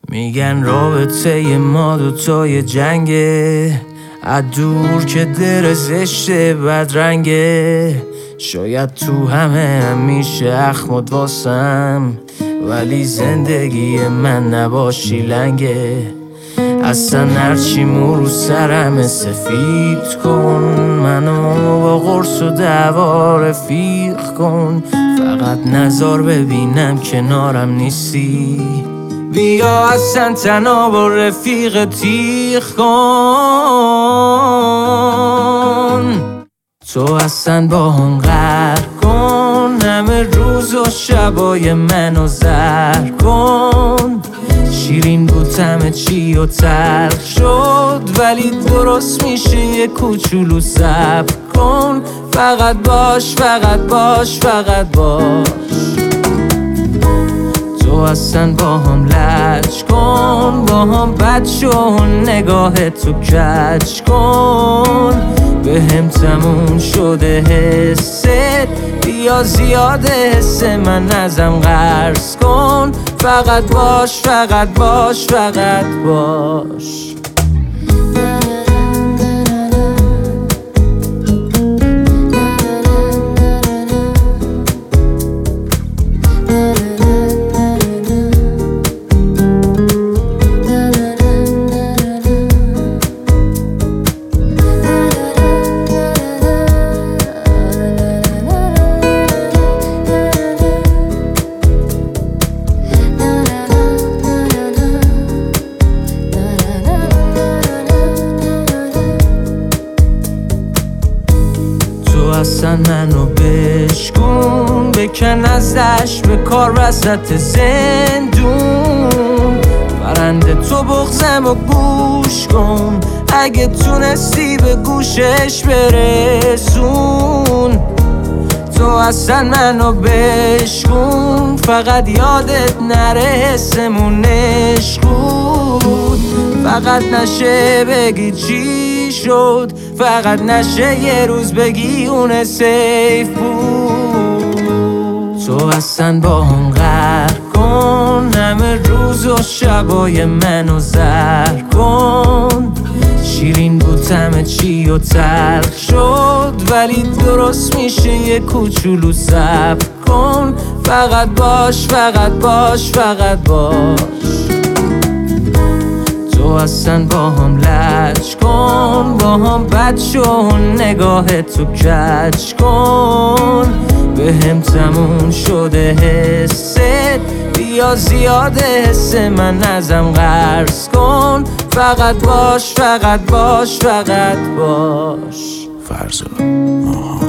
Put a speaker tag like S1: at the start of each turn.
S1: میگن رابطه ما دوتای جنگه، از دور که در زشته بدرنگه. شاید تو همیشه اخمت واسم، ولی زندگی من نباشی لنگه. اصلا هرچی رو سرم سفید کن، منو با قرص و دعوا رفیق کن. فقط نظر ببینم کنارم نیستی، بیا اصلا تنها با رفیق تیغ کن. تو اصلا با هم قهر کن، همه روز و شبای منو زهر کن. شیرین بود همه چی و تلخ شد، ولی درست میشه یه کوچولو صبر کن. فقط باش، فقط باش، فقط باش. تو اصلا با هم لج کن، با هم بد شو، نگاه تو کج کن. به هم تموم شده حست، بیا زیاده حس من ازم قرض کن. فقط باش، فقط باش، فقط باش. اصلا منو بشکن، بکن ازش به کار وسط زندون. برنده تو بغزم و گوش کن، اگه تونستی به گوشش برسون. تو اصلا منو بشکن، فقط یادت نره حسمون عشق بود. فقط نشه بگی چی شد، فقط نشه یه روز بگی اون سیف بود. تو اصلا با هم قهر کن، همه روز و شبای منو زهر کن. شیرین بود همه چی و تلخ شد، ولی درست میشه یه کوچولو صبر کن. فقط باش، فقط باش، فقط باش. تو اصلا با هم لج کن، با هم بد شو، نگاه تو کج کن. به هم تموم شده حست، بیا زیاده حس من ازم قرض کن. فقط باش، فقط باش، فقط باش.
S2: فرزانه